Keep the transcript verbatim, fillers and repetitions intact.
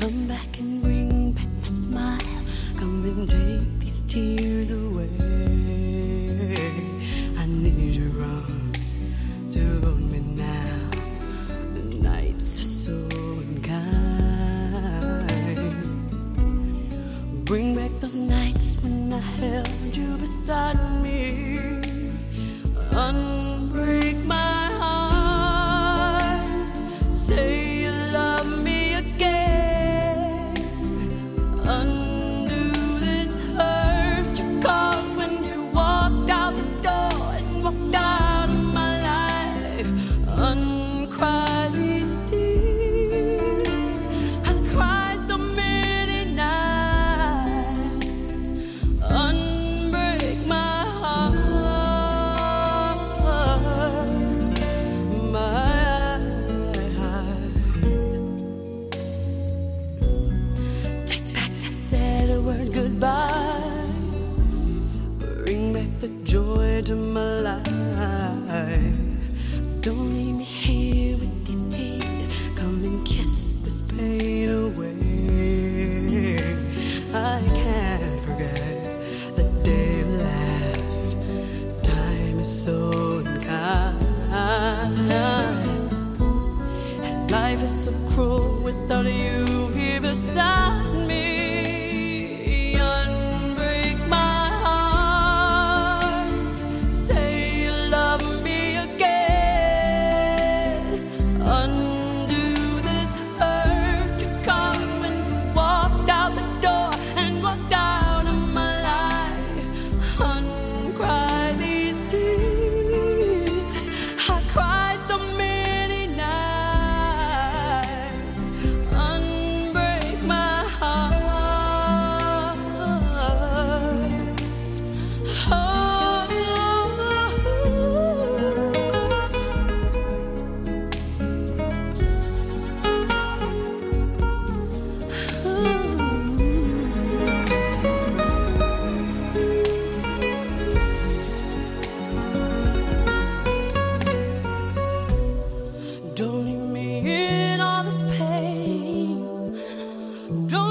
Come back and bring back my smile. Come and take these tears away. I need your arms to hold me now. The nights are so unkind. Bring back those nights when I held you beside me. Unbreak my heart. Say you love me again. Undo this hurt you caused when you walked out the door and walked out of my life. Uncry these tears. I cried so many nights. Unbreak my heart. Word goodbye. Bring back the joy to my life. Don't leave me here with these tears. Come and kiss this pain away. I can't forget the day you left. Time is so unkind, and life is so cruel without you here beside me. Don't leave me in all this pain. Don't